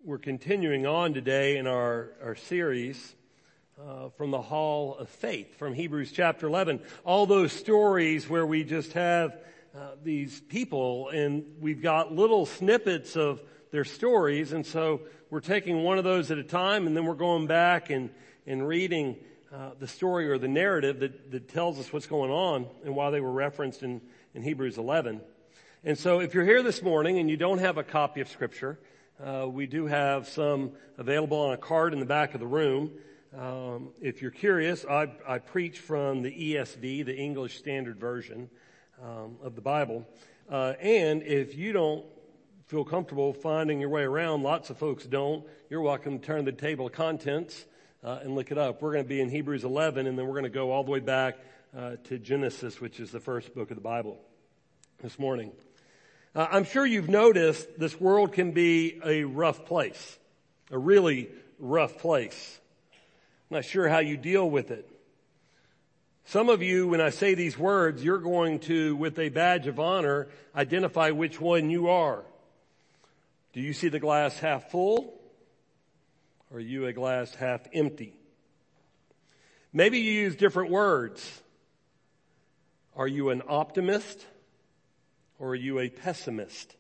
We're continuing on today in our series from the Hall of Faith, from Hebrews chapter 11. All those stories where we just have these people and we've got little snippets of their stories. And so we're taking one of those at a time, and then we're going back and reading the story or the narrative that tells us what's going on and why they were referenced in Hebrews 11. And so if you're here this morning and you don't have a copy of Scripture, we do have some available on a card in the back of the room. If you're curious, I preach from the ESV, the English Standard Version of the Bible. And if you don't feel comfortable finding your way around, lots of folks don't, you're welcome to turn to the table of contents and look it up. We're going to be in Hebrews 11, and then we're going to go all the way back to Genesis, which is the first book of the Bible this morning. I'm sure you've noticed this world can be a rough place, a really rough place. I'm not sure how you deal with it. Some of you, when I say these words, you're going to, with a badge of honor, identify which one you are. Do you see the glass half full? Or are you a glass half empty? Maybe you use different words. Are you an optimist? Or are you a pessimist?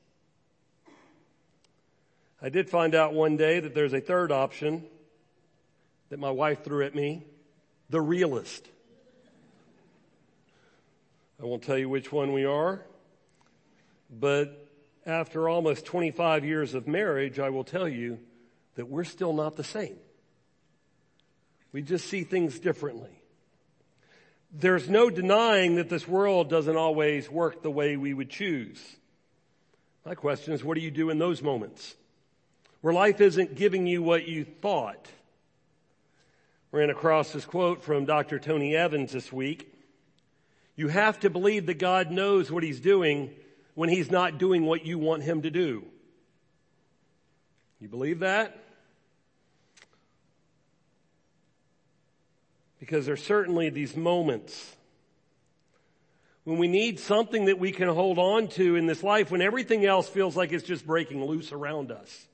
I did find out one day that there's a third option that my wife threw at me, the realist. I won't tell you which one we are, but after almost 25 years of marriage, I will tell you that we're still not the same. We just see things differently. There's no denying that this world doesn't always work the way we would choose. My question is, what do you do in those moments where life isn't giving you what you thought? Ran across this quote from Dr. Tony Evans this week. You have to believe that God knows what He's doing when He's not doing what you want Him to do. You believe that? Because there's certainly these moments when we need something that we can hold on to in this life when everything else feels like it's just breaking loose around us.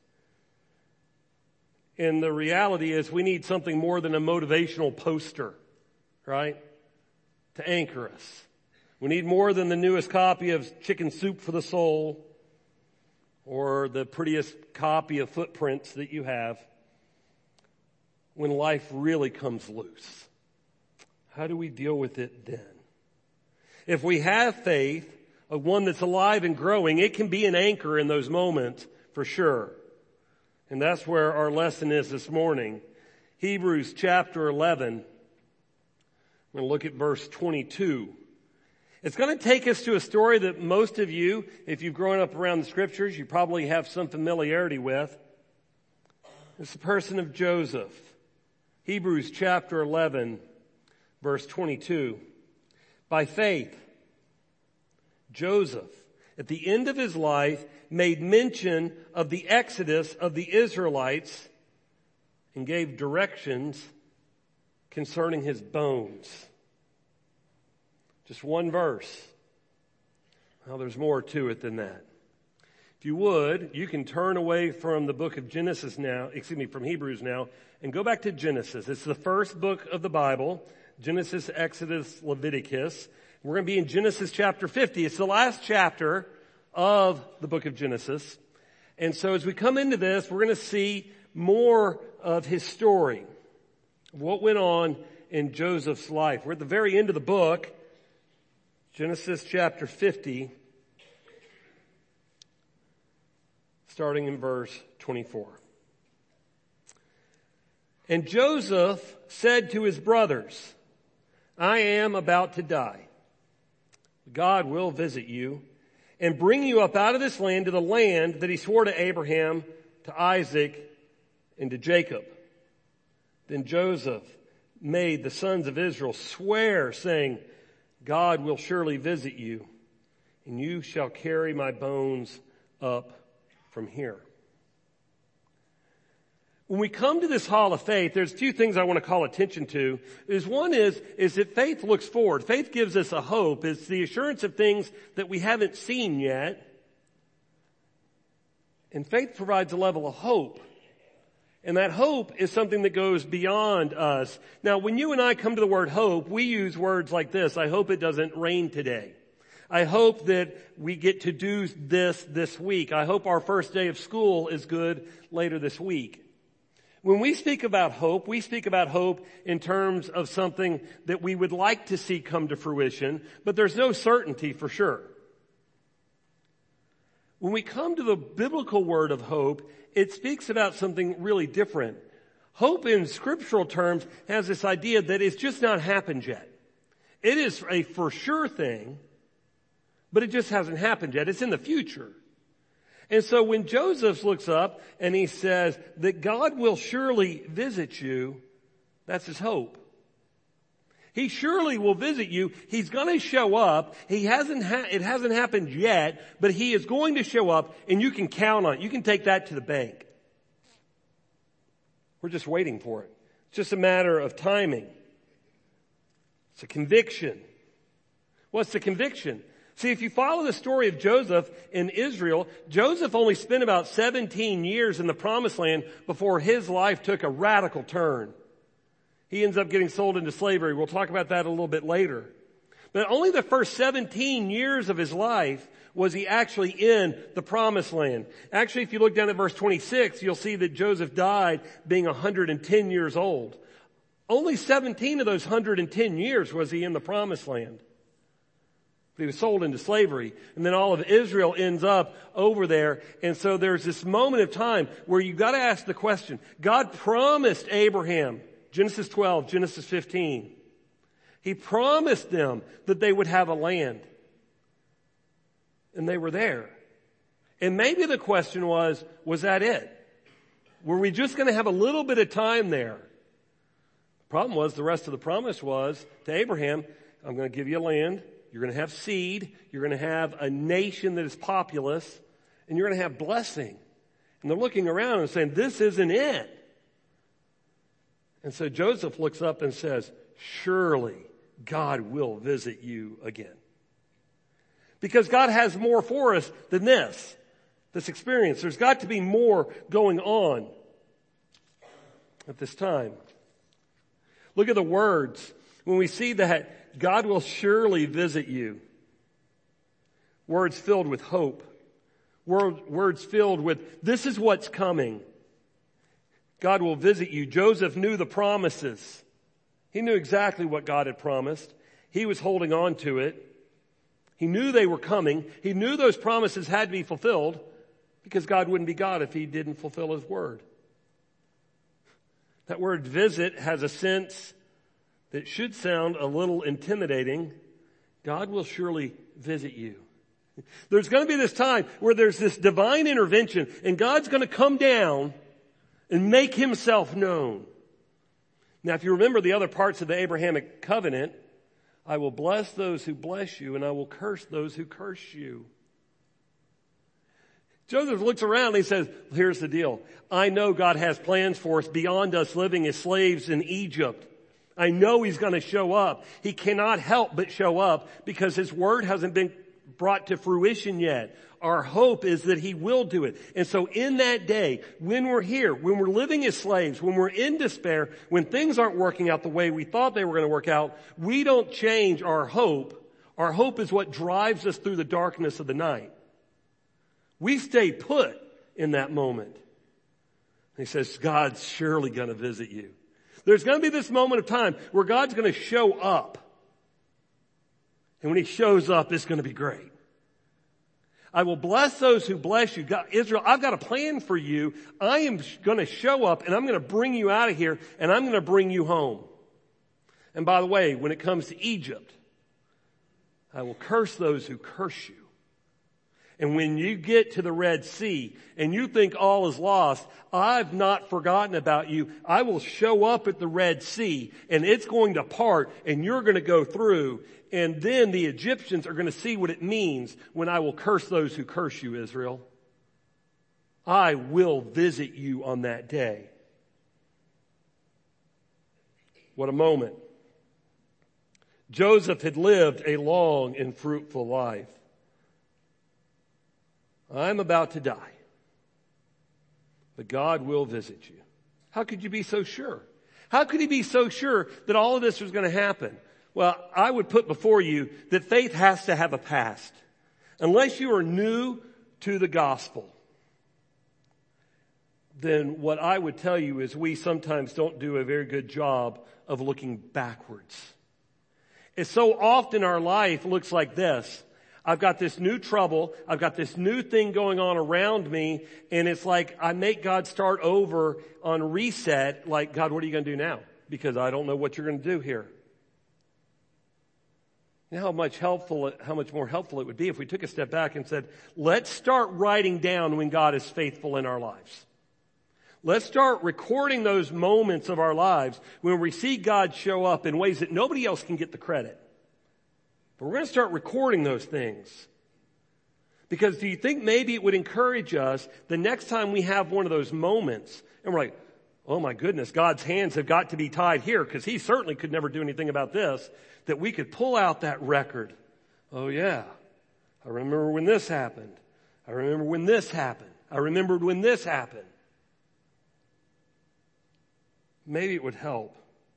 And the reality is we need something more than a motivational poster, right? To anchor us. We need more than the newest copy of Chicken Soup for the Soul or the prettiest copy of Footprints that you have when life really comes loose. How do we deal with it then? If we have faith, of one that's alive and growing, it can be an anchor in those moments for sure. And that's where our lesson is this morning. Hebrews chapter 11. I'm going to look at verse 22. It's going to take us to a story that most of you, if you've grown up around the Scriptures, you probably have some familiarity with. It's the person of Joseph. Hebrews chapter 11. Verse 22, by faith, Joseph, at the end of his life, made mention of the exodus of the Israelites and gave directions concerning his bones. Just one verse. Well, there's more to it than that. If you would, you can turn away from the book of from Hebrews now, and go back to Genesis. It's the first book of the Bible. Genesis, Exodus, Leviticus. We're going to be in Genesis chapter 50. It's the last chapter of the book of Genesis. And so as we come into this, we're going to see more of his story, of what went on in Joseph's life. We're at the very end of the book, Genesis chapter 50, starting in verse 24. And Joseph said to his brothers, I am about to die. God will visit you and bring you up out of this land to the land that He swore to Abraham, to Isaac, and to Jacob. Then Joseph made the sons of Israel swear, saying, God will surely visit you, and you shall carry my bones up from here. When we come to this hall of faith, there's two things I want to call attention to. One is that faith looks forward. Faith gives us a hope. It's the assurance of things that we haven't seen yet. And faith provides a level of hope And that hope is something that goes beyond us. Now, when you and I come to the word hope, we use words like this. I hope it doesn't rain today. I hope that we get to do this week. I hope our first day of school is good later this week. When we speak about hope, we speak about hope in terms of something that we would like to see come to fruition, but there's no certainty for sure. When we come to the biblical word of hope, it speaks about something really different. Hope in scriptural terms has this idea that it's just not happened yet. It is a for sure thing, but it just hasn't happened yet. It's in the future. And so when Joseph looks up and he says that God will surely visit you, that's his hope. He surely will visit you. He's going to show up. It hasn't happened yet, but he is going to show up, and you can count on it. You can take that to the bank. We're just waiting for it. It's just a matter of timing. It's a conviction. What's the conviction? See, if you follow the story of Joseph in Israel, Joseph only spent about 17 years in the promised land before his life took a radical turn. He ends up getting sold into slavery. We'll talk about that a little bit later. But only the first 17 years of his life was he actually in the promised land. Actually, if you look down at verse 26, you'll see that Joseph died being 110 years old. Only 17 of those 110 years was he in the promised land. He was sold into slavery. And then all of Israel ends up over there. And so there's this moment of time where you've got to ask the question. God promised Abraham, Genesis 12, Genesis 15. He promised them that they would have a land. And they were there. And maybe the question was that it? Were we just going to have a little bit of time there? The problem was the rest of the promise was to Abraham, I'm going to give you a land. You're going to have seed. You're going to have a nation that is populous. And you're going to have blessing. And they're looking around and saying, this isn't it. And so Joseph looks up and says, surely God will visit you again. Because God has more for us than this experience. There's got to be more going on at this time. Look at the words. When we see that God will surely visit you. Words filled with hope. Words filled with, this is what's coming. God will visit you. Joseph knew the promises. He knew exactly what God had promised. He was holding on to it. He knew they were coming. He knew those promises had to be fulfilled because God wouldn't be God if he didn't fulfill his word. That word visit has a sense that should sound a little intimidating. God will surely visit you. There's going to be this time where there's this divine intervention and God's going to come down and make himself known. Now, if you remember the other parts of the Abrahamic covenant, I will bless those who bless you and I will curse those who curse you. Joseph looks around and he says, here's the deal. I know God has plans for us beyond us living as slaves in Egypt. I know he's going to show up. He cannot help but show up because his word hasn't been brought to fruition yet. Our hope is that he will do it. And so in that day, when we're here, when we're living as slaves, when we're in despair, when things aren't working out the way we thought they were going to work out, we don't change our hope. Our hope is what drives us through the darkness of the night. We stay put in that moment. He says, God's surely going to visit you. There's going to be this moment of time where God's going to show up. And when he shows up, it's going to be great. I will bless those who bless you. God, Israel, I've got a plan for you. I am going to show up and I'm going to bring you out of here and I'm going to bring you home. And by the way, when it comes to Egypt, I will curse those who curse you. And when you get to the Red Sea and you think all is lost, I've not forgotten about you. I will show up at the Red Sea and it's going to part and you're going to go through. And then the Egyptians are going to see what it means when I will curse those who curse you, Israel. I will visit you on that day. What a moment. Joseph had lived a long and fruitful life. I'm about to die, but God will visit you. How could you be so sure? How could he be so sure that all of this was going to happen? Well, I would put before you that faith has to have a past. Unless you are new to the gospel, then what I would tell you is we sometimes don't do a very good job of looking backwards. And so often our life looks like this. I've got this new trouble. I've got this new thing going on around me. And it's like I make God start over on reset. Like, God, what are you going to do now? Because I don't know what you're going to do here. You know how much more helpful it would be if we took a step back and said, let's start writing down when God is faithful in our lives. Let's start recording those moments of our lives when we see God show up in ways that nobody else can get the credit. But we're going to start recording those things. Because do you think maybe it would encourage us the next time we have one of those moments and we're like, oh my goodness, God's hands have got to be tied here because he certainly could never do anything about this, that we could pull out that record. Oh yeah, I remember when this happened. I remember when this happened. I remembered when this happened. Maybe it would help.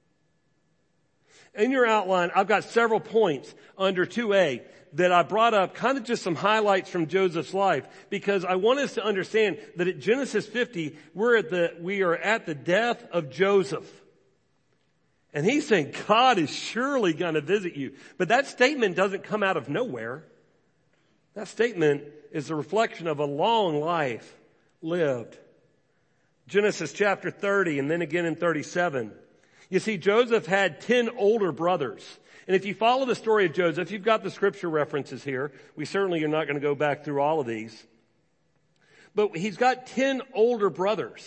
In your outline, I've got several points under 2A that I brought up, kind of just some highlights from Joseph's life, because I want us to understand that at Genesis 50, we are at the death of Joseph. And he's saying, God is surely going to visit you. But that statement doesn't come out of nowhere. That statement is a reflection of a long life lived. Genesis chapter 30 and then again in 37. You see, Joseph had 10 older brothers. And if you follow the story of Joseph, you've got the scripture references here. We certainly are not going to go back through all of these. But he's got 10 older brothers.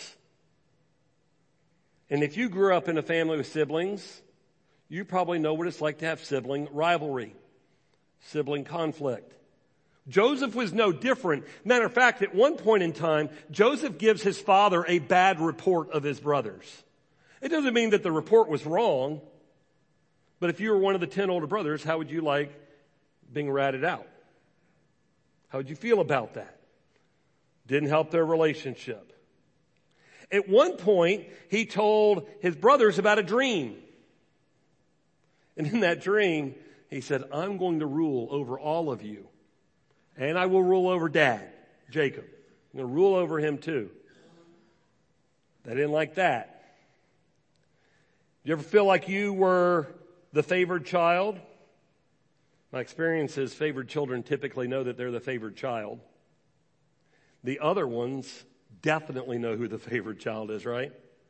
And if you grew up in a family with siblings, you probably know what it's like to have sibling rivalry, sibling conflict. Joseph was no different. Matter of fact, at one point in time, Joseph gives his father a bad report of his brothers. It doesn't mean that the report was wrong, but if you were one of the 10 older brothers, how would you like being ratted out? How would you feel about that? Didn't help their relationship. At one point, he told his brothers about a dream. And in that dream, he said, I'm going to rule over all of you. And I will rule over Dad, Jacob. I'm going to rule over him too. They didn't like that. You ever feel like you were the favored child? My experience is favored children typically know that they're the favored child. The other ones definitely know who the favored child is, right?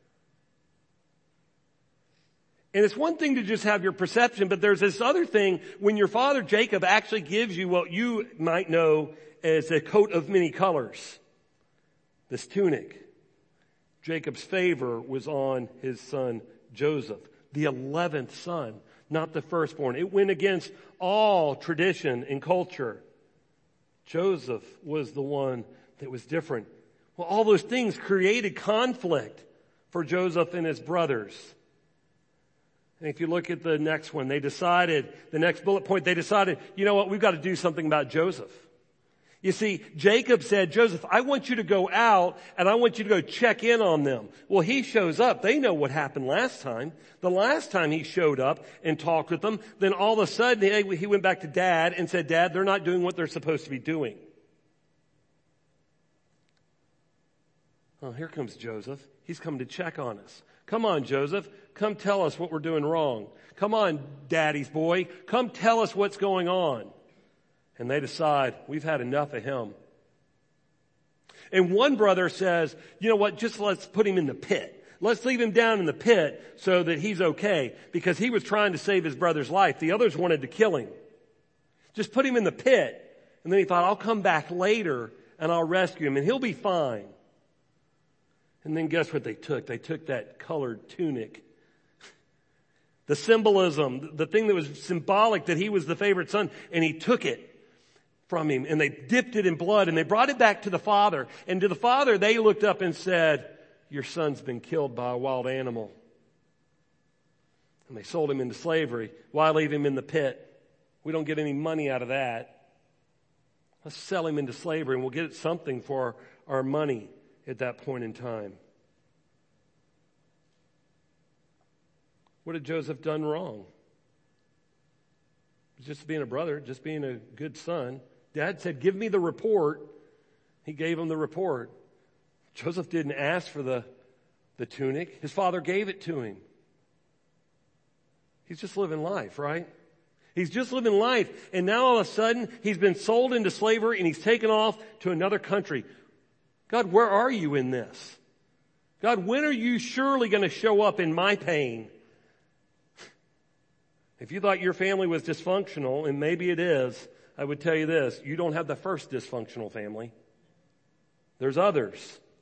And it's one thing to just have your perception, but there's this other thing when your father Jacob actually gives you what you might know as a coat of many colors. This tunic. Jacob's favor was on his son Joseph, the 11th son, not the firstborn. It went against all tradition and culture. Joseph was the one that was different. Well, all those things created conflict for Joseph and his brothers. And if you look at the next one, the next bullet point, they decided, you know what, we've got to do something about Joseph. You see, Jacob said, Joseph, I want you to go out and I want you to go check in on them. Well, he shows up. They know what happened last time. The last time he showed up and talked with them, then all of a sudden he went back to Dad and said, Dad, they're not doing what they're supposed to be doing. Oh, here comes Joseph. He's come to check on us. Come on, Joseph. Come tell us what we're doing wrong. Come on, Daddy's boy. Come tell us what's going on. And they decide, we've had enough of him. And one brother says, you know what, just let's put him in the pit. Let's leave him down in the pit so that he's okay. Because he was trying to save his brother's life. The others wanted to kill him. Just put him in the pit. And then he thought, I'll come back later and I'll rescue him and he'll be fine. And then guess what they took? They took that colored tunic. The symbolism, the thing that was symbolic that he was the favorite son, and he took it from him and they dipped it in blood and they brought it back to the father. And to the father, they looked up and said, your son's been killed by a wild animal. And they sold him into slavery. Why leave him in the pit? We don't get any money out of that. Let's sell him into slavery and we'll get something for our money at that point in time. What had Joseph done wrong? Just being a brother, just being a good son. Dad said, give me the report. He gave him the report. Joseph didn't ask for the tunic. His father gave it to him. He's just living life, right? He's just living life. And now all of a sudden, he's been sold into slavery and he's taken off to another country. God, where are you in this? God, when are you surely going to show up in my pain? If you thought your family was dysfunctional, and maybe it is, I would tell you this: you don't have the first dysfunctional family. There's others.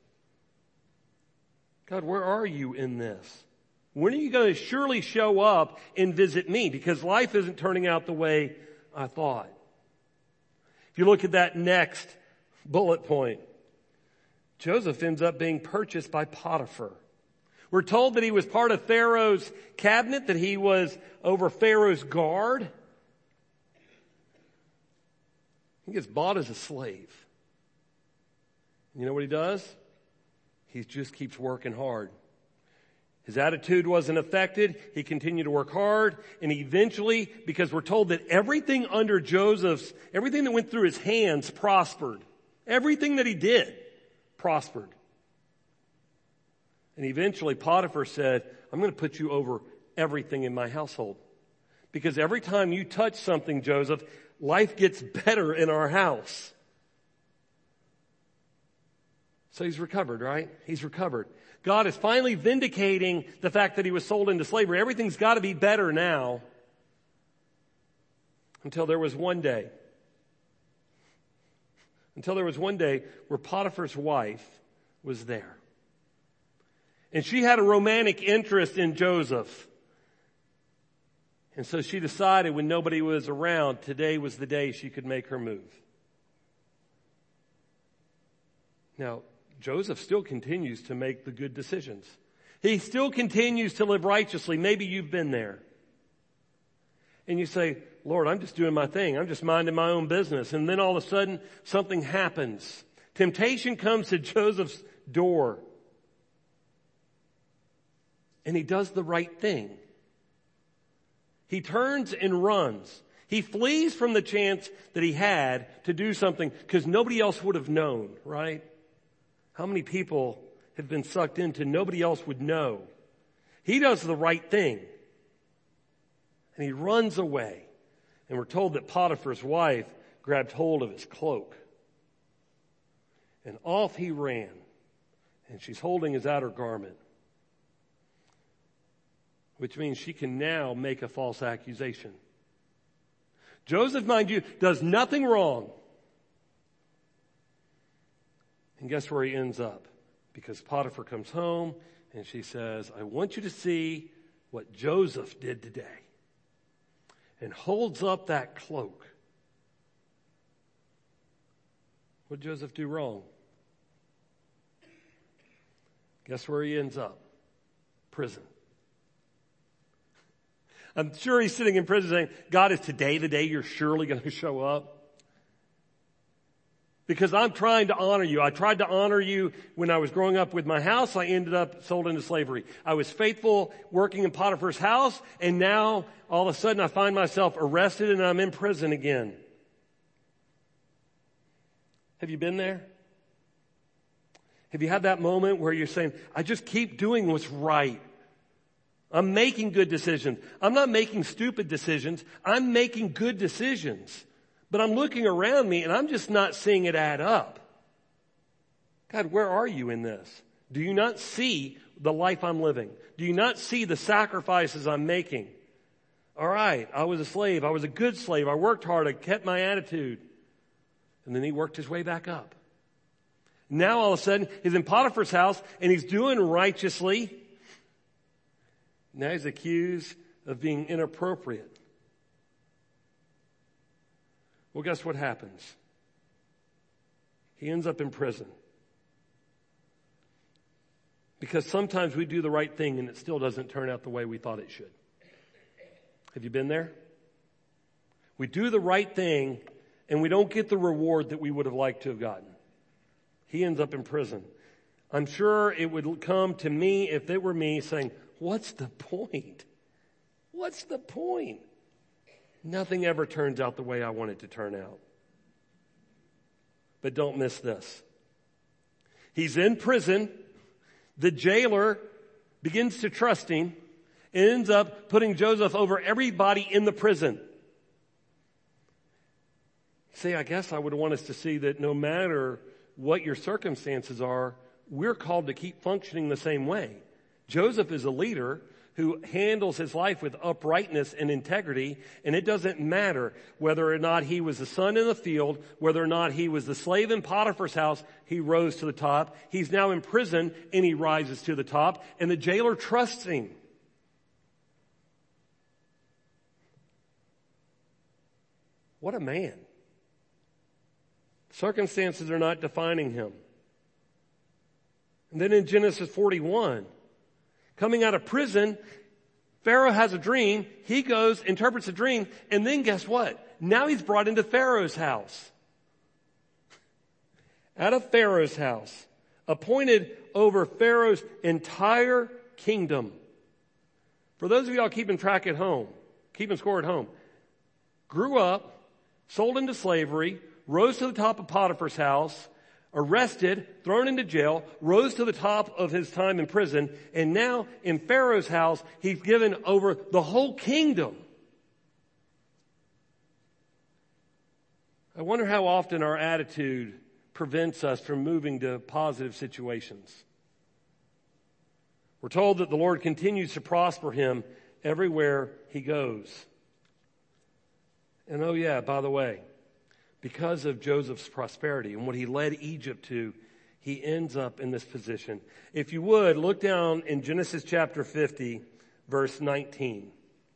God, where are you in this? When are you going to surely show up and visit me? Because life isn't turning out the way I thought. If you look at that next bullet point, Joseph ends up being purchased by Potiphar. We're told that he was part of Pharaoh's cabinet, that he was over Pharaoh's guard. He gets bought as a slave. You know what he does? He just keeps working hard. His attitude wasn't affected. He continued to work hard. And eventually, because we're told that everything under Joseph's, everything that went through his hands prospered. Everything that he did prospered. And eventually Potiphar said, I'm going to put you over everything in my household. Because every time you touch something, Joseph, life gets better in our house. So he's recovered, right? He's recovered. God is finally vindicating the fact that he was sold into slavery. Everything's got to be better now. Until there was one day. Where Potiphar's wife was there. And she had a romantic interest in Joseph. And so she decided when nobody was around, today was the day she could make her move. Now, Joseph still continues to make the good decisions. He still continues to live righteously. Maybe you've been there. And you say, Lord, I'm just doing my thing. I'm just minding my own business. And then all of a sudden, something happens. Temptation comes to Joseph's door. And he does the right thing. He turns and runs. He flees from the chance that he had to do something because nobody else would have known, right? How many people have been sucked into nobody else would know? He does the right thing. And he runs away. And we're told that Potiphar's wife grabbed hold of his cloak. And off he ran. And she's holding his outer garment. Which means she can now make a false accusation. Joseph, mind you, does nothing wrong. And guess where he ends up? Because Potiphar comes home and she says, I want you to see what Joseph did today. And holds up that cloak. What did Joseph do wrong? Guess where he ends up? Prison. I'm sure he's sitting in prison saying, God, is today the day you're surely going to show up? Because I'm trying to honor you. I tried to honor you when I was growing up with my house. I ended up sold into slavery. I was faithful working in Potiphar's house, and now all of a sudden I find myself arrested and I'm in prison again. Have you been there? Have you had that moment where you're saying, I just keep doing what's right? I'm making good decisions. I'm not making stupid decisions. I'm making good decisions. But I'm looking around me and I'm just not seeing it add up. God, where are you in this? Do you not see the life I'm living? Do you not see the sacrifices I'm making? All right, I was a slave. I was a good slave. I worked hard. I kept my attitude. And then he worked his way back up. Now all of a sudden he's in Potiphar's house and he's doing righteously. Now he's accused of being inappropriate. Well, guess what happens? He ends up in prison. Because sometimes we do the right thing and it still doesn't turn out the way we thought it should. Have you been there? We do the right thing and we don't get the reward that we would have liked to have gotten. He ends up in prison. I'm sure it would come to me if it were me saying, what's the point? What's the point? Nothing ever turns out the way I want it to turn out. But don't miss this. He's in prison. The jailer begins to trust him and ends up putting Joseph over everybody in the prison. See, I guess I would want us to see that no matter what your circumstances are, we're called to keep functioning the same way. Joseph is a leader who handles his life with uprightness and integrity, and it doesn't matter whether or not he was the son in the field, whether or not he was the slave in Potiphar's house, he rose to the top. He's now in prison, and he rises to the top, and the jailer trusts him. What a man. Circumstances are not defining him. And then in Genesis 41, coming out of prison, Pharaoh has a dream. He goes, interprets a dream, and then guess what? Now he's brought into Pharaoh's house. Out of Pharaoh's house, appointed over Pharaoh's entire kingdom. For those of y'all keeping track at home, keeping score at home, grew up, sold into slavery, rose to the top of Potiphar's house, arrested, thrown into jail, rose to the top of his time in prison, and now in Pharaoh's house, he's given over the whole kingdom. I wonder how often our attitude prevents us from moving to positive situations. We're told that the Lord continues to prosper him everywhere he goes. And oh yeah, by the way, because of Joseph's prosperity and what he led Egypt to, he ends up in this position. If you would, look down in Genesis chapter 50, verse 19.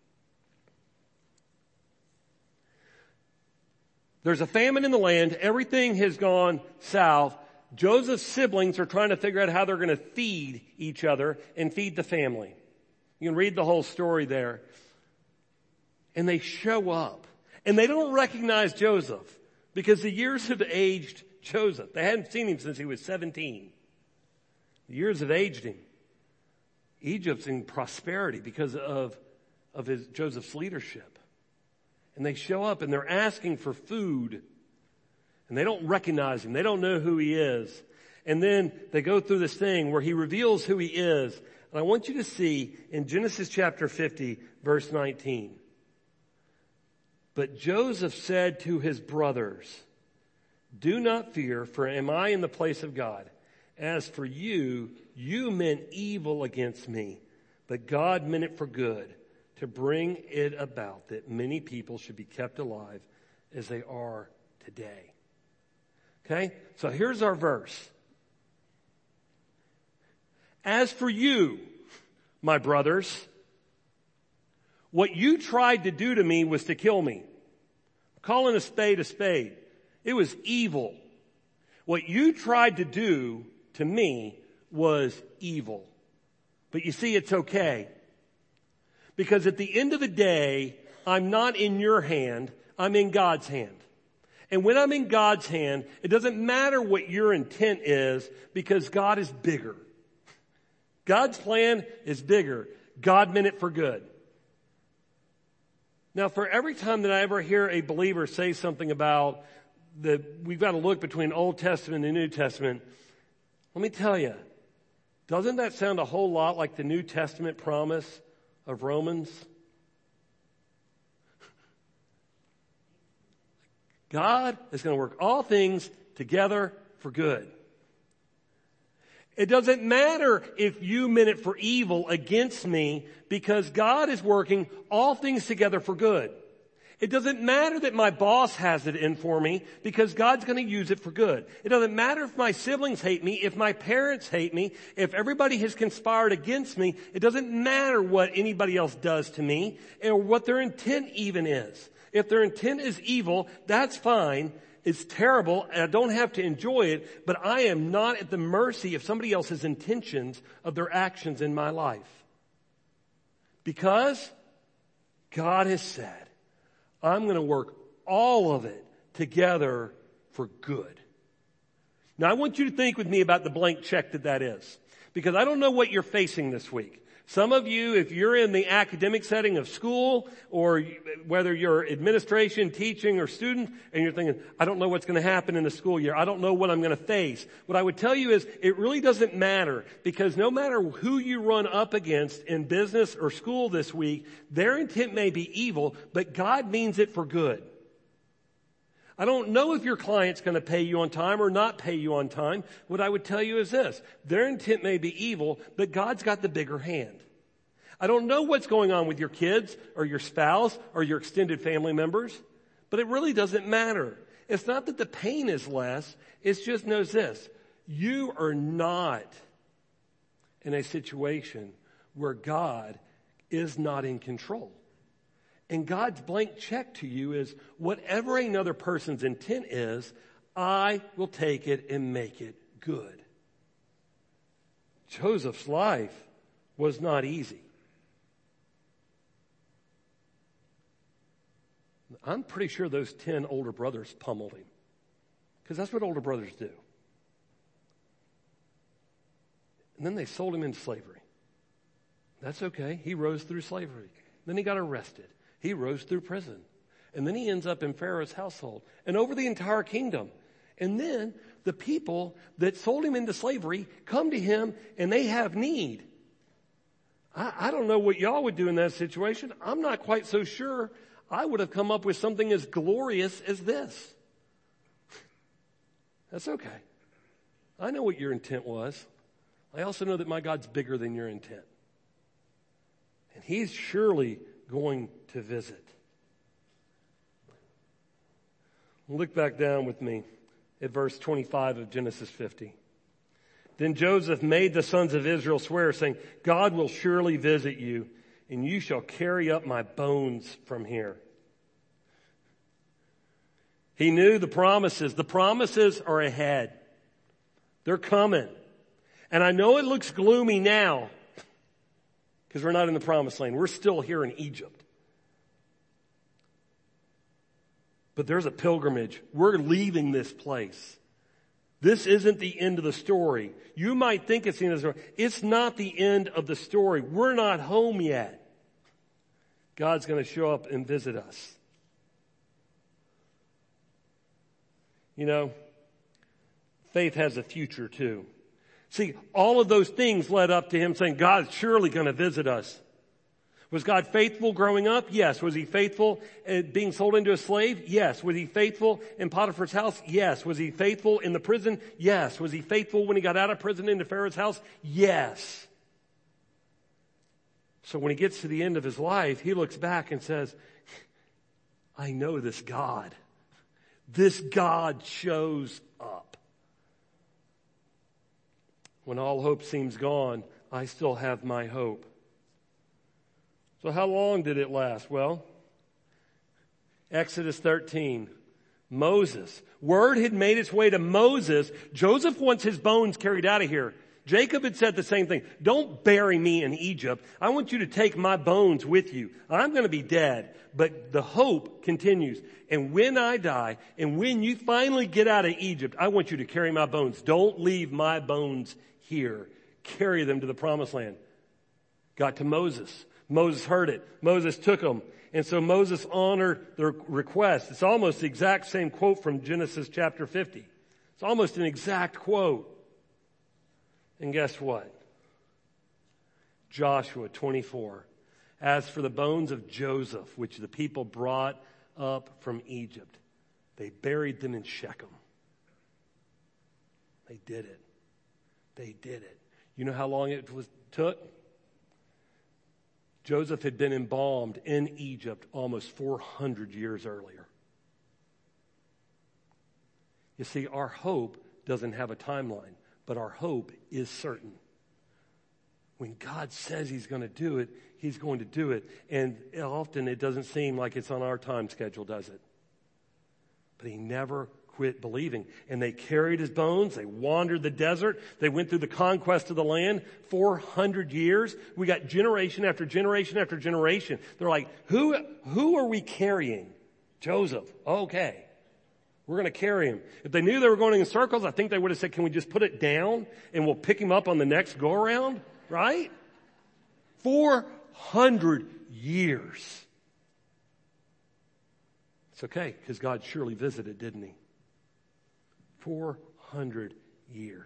There's a famine in the land. Everything has gone south. Joseph's siblings are trying to figure out how they're going to feed each other and feed the family. You can read the whole story there. And they show up. And they don't recognize Joseph. Because the years have aged Joseph. They hadn't seen him since he was 17. The years have aged him. Egypt's in prosperity because of Joseph's leadership. And they show up and they're asking for food. And they don't recognize him. They don't know who he is. And then they go through this thing where he reveals who he is. And I want you to see in Genesis chapter 50, verse 19. But Joseph said to his brothers, "Do not fear, for am I in the place of God? As for you, you meant evil against me, but God meant it for good, to bring it about that many people should be kept alive as they are today." Okay? So here's our verse. As for you, my brothers, what you tried to do to me was to kill me. Calling a spade a spade. It was evil. What you tried to do to me was evil. But you see, it's okay. Because at the end of the day, I'm not in your hand, I'm in God's hand. And when I'm in God's hand, it doesn't matter what your intent is, because God is bigger. God's plan is bigger. God meant it for good. Now, for every time that I ever hear a believer say something about that we've got to look between Old Testament and New Testament, let me tell you, doesn't that sound a whole lot like the New Testament promise of Romans? God is going to work all things together for good. It doesn't matter if you meant it for evil against me, because God is working all things together for good. It doesn't matter that my boss has it in for me, because God's going to use it for good. It doesn't matter if my siblings hate me, if my parents hate me, if everybody has conspired against me. It doesn't matter what anybody else does to me or what their intent even is. If their intent is evil, that's fine. It's terrible, and I don't have to enjoy it, but I am not at the mercy of somebody else's intentions of their actions in my life. Because God has said, I'm going to work all of it together for good. Now, I want you to think with me about the blank check that is. Because I don't know what you're facing this week. Some of you, if you're in the academic setting of school, or whether you're administration, teaching, or student, and you're thinking, I don't know what's going to happen in the school year. I don't know what I'm going to face. What I would tell you is it really doesn't matter, because no matter who you run up against in business or school this week, their intent may be evil, but God means it for good. I don't know if your client's going to pay you on time or not pay you on time. What I would tell you is this: their intent may be evil, but God's got the bigger hand. I don't know what's going on with your kids or your spouse or your extended family members, but it really doesn't matter. It's not that the pain is less. It's just knows this: you are not in a situation where God is not in control. And God's blank check to you is, whatever another person's intent is, I will take it and make it good. Joseph's life was not easy. I'm pretty sure those 10 older brothers pummeled him, because that's what older brothers do. And then they sold him into slavery. That's okay. He rose through slavery. Then he got arrested. He rose through prison. And then he ends up in Pharaoh's household and over the entire kingdom. And then the people that sold him into slavery come to him and they have need. I don't know what y'all would do in that situation. I'm not quite so sure I would have come up with something as glorious as this. That's okay. I know what your intent was. I also know that my God's bigger than your intent. And he's surely going to visit. Look back down with me at verse 25 of Genesis 50. Then Joseph made the sons of Israel swear, saying, God will surely visit you, and you shall carry up my bones from here. He knew the promises. The promises are ahead. They're coming. And I know it looks gloomy now, because we're not in the promised land. We're still here in Egypt. But there's a pilgrimage. We're leaving this place. This isn't the end of the story. You might think it's the end of the story. It's not the end of the story. We're not home yet. God's going to show up and visit us. You know, faith has a future too. See, all of those things led up to him saying, God's surely going to visit us. Was God faithful growing up? Yes. Was he faithful at being sold into a slave? Yes. Was he faithful in Potiphar's house? Yes. Was he faithful in the prison? Yes. Was he faithful when he got out of prison into Pharaoh's house? Yes. So when he gets to the end of his life, he looks back and says, I know this God. This God shows up. When all hope seems gone, I still have my hope. So how long did it last? Well, Exodus 13, Moses. Word had made its way to Moses. Joseph wants his bones carried out of here. Jacob had said the same thing. Don't bury me in Egypt. I want you to take my bones with you. I'm going to be dead. But the hope continues. And when I die, and when you finally get out of Egypt, I want you to carry my bones. Don't leave my bones here. Carry them to the promised land. Got to Moses. Moses heard it. Moses took them. And so Moses honored their request. It's almost the exact same quote from Genesis chapter 50. It's almost an exact quote. And guess what? Joshua 24. As for the bones of Joseph, which the people brought up from Egypt, they buried them in Shechem. They did it. They did it. You know how long it took? Joseph had been embalmed in Egypt almost 400 years earlier. You see, our hope doesn't have a timeline, but our hope is certain. When God says he's going to do it, he's going to do it. And often it doesn't seem like it's on our time schedule, does it? But he never quit believing. And they carried his bones. They wandered the desert. They went through the conquest of the land. 400 years. We got generation after generation after generation. They're like, who are we carrying? Joseph. Okay. We're going to carry him. If they knew they were going in circles, I think they would have said, can we just put it down and we'll pick him up on the next go around? Right? 400 years. It's okay, because God surely visited, didn't he? 400 years.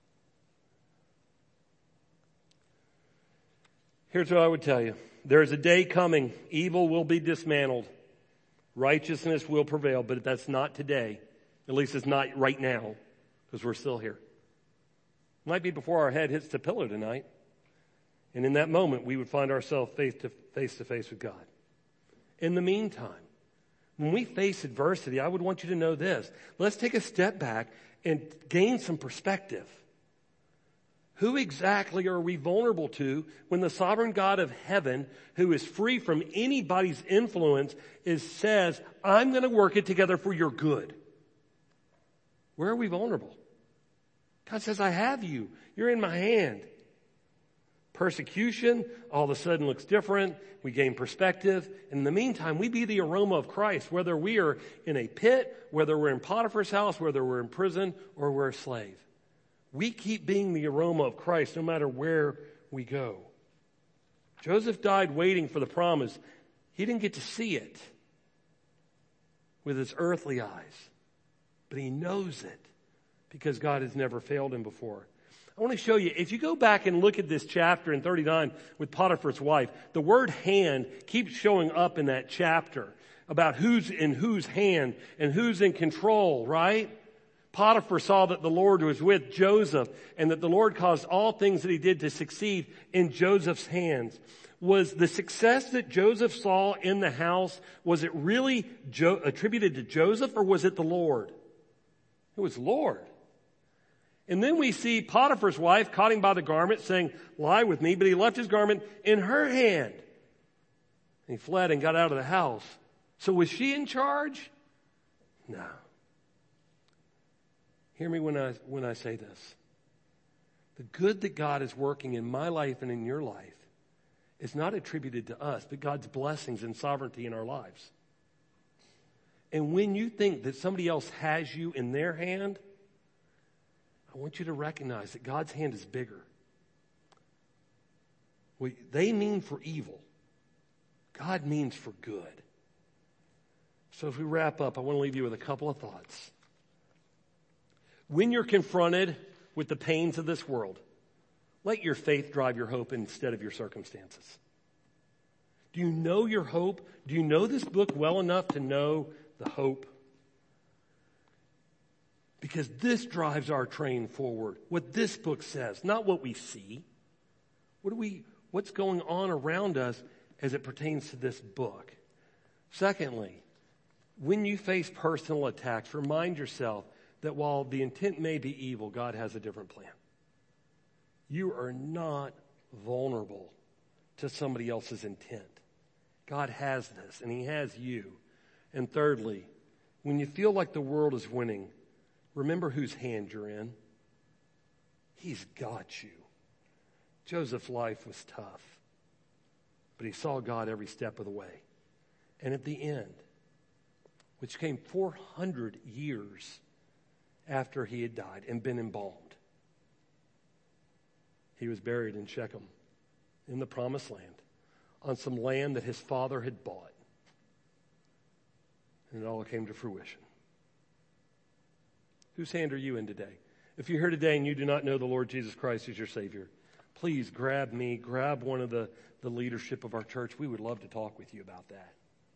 Here's what I would tell you. There is a day coming. Evil will be dismantled. Righteousness will prevail, but that's not today. At least it's not right now, because we're still here. It might be before our head hits the pillow tonight. And in that moment, we would find ourselves face to face with God. In the meantime, when we face adversity, I would want you to know this. Let's take a step back and gain some perspective. Who exactly are we vulnerable to when the sovereign God of heaven, who is free from anybody's influence, says, I'm going to work it together for your good? Where are we vulnerable? God says, I have you. You're in my hand. Persecution all of a sudden looks different. We gain perspective. In the meantime, we be the aroma of Christ, whether we are in a pit, whether we're in Potiphar's house, whether we're in prison, or we're a slave. We keep being the aroma of Christ no matter where we go. Joseph died waiting for the promise. He didn't get to see it with his earthly eyes, but he knows it because God has never failed him before. I want to show you, if you go back and look at this chapter in 39 with Potiphar's wife, the word hand keeps showing up in that chapter about who's in whose hand and who's in control, right? Potiphar saw that the Lord was with Joseph and that the Lord caused all things that he did to succeed in Joseph's hands. Was the success that Joseph saw in the house, was it really attributed to Joseph, or was it the Lord? It was Lord. And then we see Potiphar's wife caught him by the garment saying, lie with me, but he left his garment in her hand. And he fled and got out of the house. So was she in charge? No. Hear me when I say this. The good that God is working in my life and in your life is not attributed to us, but God's blessings and sovereignty in our lives. And when you think that somebody else has you in their hand, I want you to recognize that God's hand is bigger. What they mean for evil, God means for good. So as we wrap up, I want to leave you with a couple of thoughts. When you're confronted with the pains of this world, let your faith drive your hope instead of your circumstances. Do you know your hope? Do you know this book well enough to know the hope? Because this drives our train forward. What this book says, not what we see. What's going on around us as it pertains to this book? Secondly, when you face personal attacks, remind yourself that while the intent may be evil, God has a different plan. You are not vulnerable to somebody else's intent. God has this, and he has you. And thirdly, when you feel like the world is winning, remember whose hand you're in. He's got you. Joseph's life was tough, but he saw God every step of the way. And at the end, which came 400 years after he had died and been embalmed, he was buried in Shechem in the promised land on some land that his father had bought. And it all came to fruition. Whose hand are you in today? If you're here today and you do not know the Lord Jesus Christ as your Savior, please grab me, grab one of the leadership of our church. We would love to talk with you about that.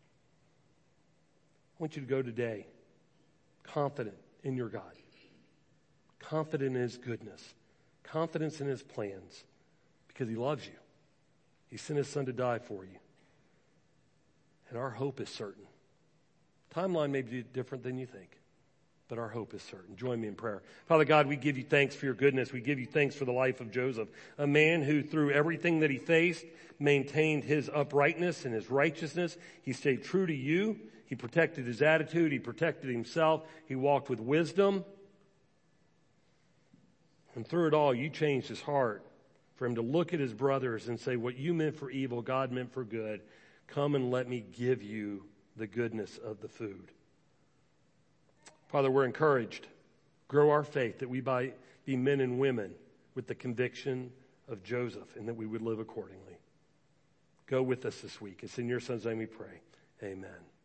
I want you to go today confident in your God, confident in his goodness, confidence in his plans, because he loves you. He sent his son to die for you. And our hope is certain. Timeline may be different than you think, but our hope is certain. Join me in prayer. Father God, we give you thanks for your goodness. We give you thanks for the life of Joseph, a man who through everything that he faced maintained his uprightness and his righteousness. He stayed true to you. He protected his attitude. He protected himself. He walked with wisdom. And through it all, you changed his heart for him to look at his brothers and say, what you meant for evil, God meant for good. Come and let me give you the goodness of the food. Father, we're encouraged. Grow our faith that we might be men and women with the conviction of Joseph and that we would live accordingly. Go with us this week. It's in your Son's name we pray. Amen.